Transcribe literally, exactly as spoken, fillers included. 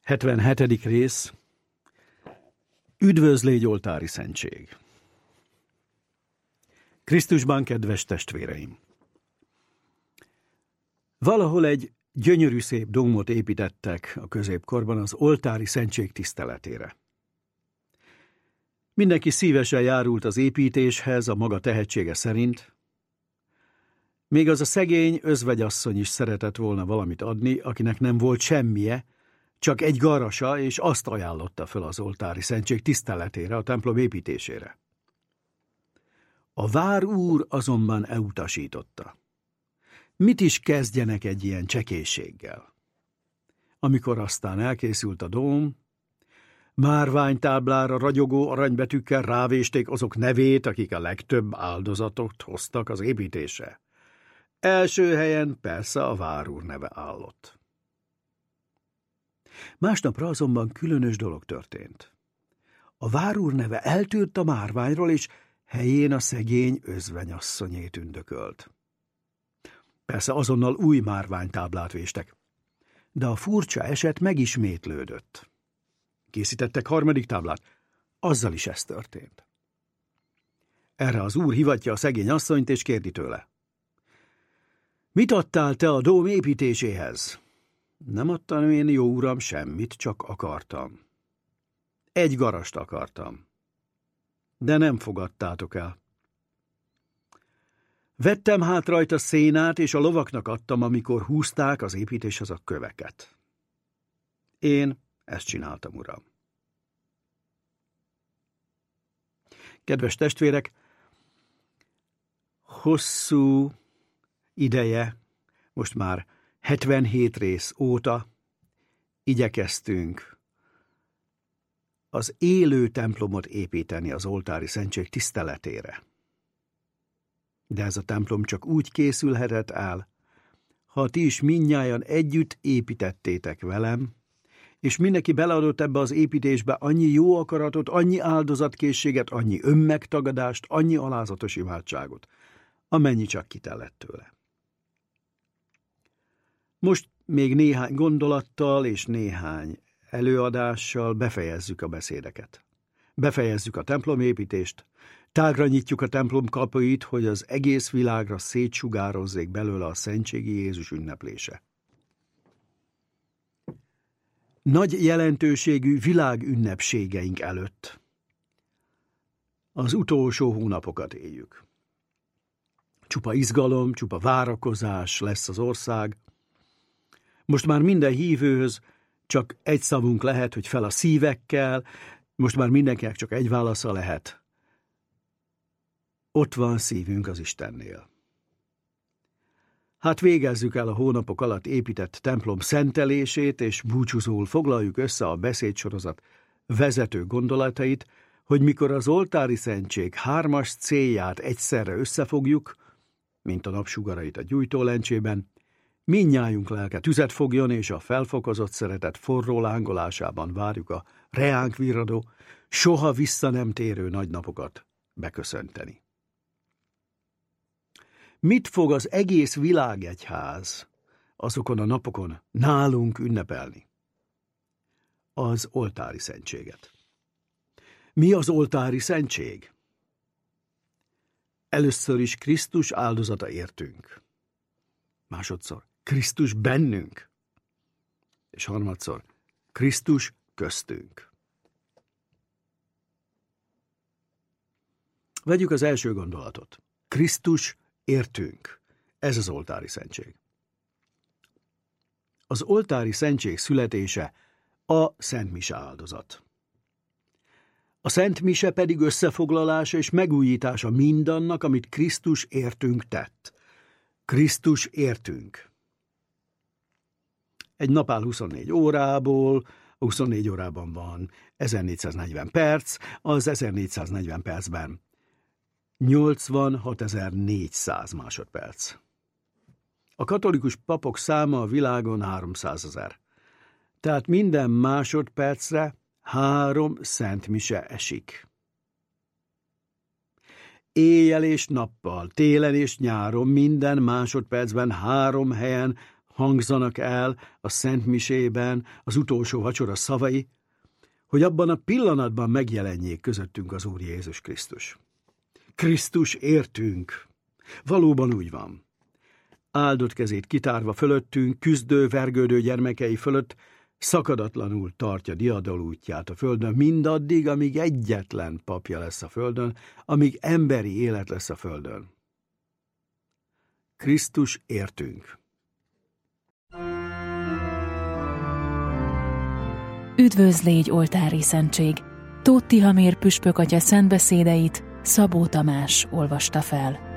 hetvenhetedik rész. Üdvöz légy, oltári szentség! Krisztusban, kedves testvéreim! Valahol egy gyönyörű szép dómot építettek a középkorban az oltári szentség tiszteletére. Mindenki szívesen járult az építéshez a maga tehetsége szerint, még az a szegény özvegyasszony is szeretett volna valamit adni, akinek nem volt semmije, csak egy garasa, és azt ajánlotta fel az oltári szentség tiszteletére, a templom építésére. A vár úr azonban elutasította. Mit is kezdjenek egy ilyen csekélységgel? Amikor aztán elkészült a dóm, márványtáblára ragyogó aranybetűkkel rávésték azok nevét, akik a legtöbb áldozatot hoztak az építésre. Első helyen persze a vár úr neve állott. Másnapra azonban különös dolog történt. A vár úr neve eltűnt a márványról, és helyén a szegény özvegyasszonyé tündökölt. Persze azonnal új márványtáblát véstek, de a furcsa eset megismétlődött. Készítettek harmadik táblát, azzal is ez történt. Erre az úr hivatja a szegény asszonyt, és kérdi tőle: mit adtál te a dóm építéséhez? Nem adtam én, jó uram, semmit, csak akartam. Egy garast akartam, de nem fogadtátok el. Vettem hát rajta szénát, és a lovaknak adtam, amikor húzták az építéshez a köveket. Én ezt csináltam, uram. Kedves testvérek, hosszú ideje, most már hetvenhét rész óta igyekeztünk az élő templomot építeni az oltári szentség tiszteletére. De ez a templom csak úgy készülhetett el, ha ti is mindnyájan együtt építettétek velem, és mindenki beleadott ebbe az építésbe annyi jó akaratot, annyi áldozatkészséget, annyi önmegtagadást, annyi alázatos imádságot, amennyi csak kitellett tőle. Most még néhány gondolattal és néhány előadással befejezzük a beszédeket. Befejezzük a templomépítést, tágra nyitjuk a templom kapuit, hogy az egész világra szétsugározzék belőle a szentségi Jézus ünneplése. Nagy jelentőségű világünnepségeink előtt az utolsó hónapokat éljük. Csupa izgalom, csupa várakozás lesz az ország. Most már minden hívőhöz csak egy szavunk lehet, hogy fel a szívekkel, most már mindenkinek csak egy válasza lehet. Ott van szívünk az Istennél. Hát végezzük el a hónapok alatt épített templom szentelését, és búcsúzóul foglaljuk össze a beszédsorozat vezető gondolatait, hogy mikor az oltári szentség hármas célját egyszerre összefogjuk, mint a napsugarait a gyújtólencsében, mindnyájunk lelke tüzet fogjon, és a felfokozott szeretet forró lángolásában várjuk a reánk virradó, soha vissza nem térő nagynapokat beköszönteni. Mit fog az egész világegyház azokon a napokon nálunk ünnepelni? Az oltári szentséget. Mi az oltári szentség? Először is Krisztus áldozata értünk. Másodszor Krisztus bennünk. És harmadszor Krisztus köztünk. Vegyük az első gondolatot. Krisztus értünk. Ez az oltári szentség. Az oltári szentség születése a Szent Mise áldozat. A Szent Mise pedig összefoglalása és megújítása mindannak, amit Krisztus értünk tett. Krisztus értünk. Egy nap áll huszonnégy órából, huszonnégy órában van ezernégyszáznegyven perc, az ezernégyszáznegyven percben nyolcvanhatezer-négyszáz másodperc. A katolikus papok száma a világon háromszázezer. Tehát minden másodpercre három szent mise esik. Éjjel és nappal, télen és nyáron minden másodpercben három helyen hangzanak el a Szent Misében az utolsó vacsora szavai, hogy abban a pillanatban megjelenjék közöttünk az Úr Jézus Krisztus. Krisztus értünk. Valóban úgy van. Áldott kezét kitárva fölöttünk, küzdő, vergődő gyermekei fölött szakadatlanul tartja diadal útját a földön, mindaddig, amíg egyetlen papja lesz a földön, amíg emberi élet lesz a földön. Krisztus értünk. Üdvözl légy, oltári szentség! Tóth Tihamér püspök atya szentbeszédeit Szabó Tamás olvasta fel.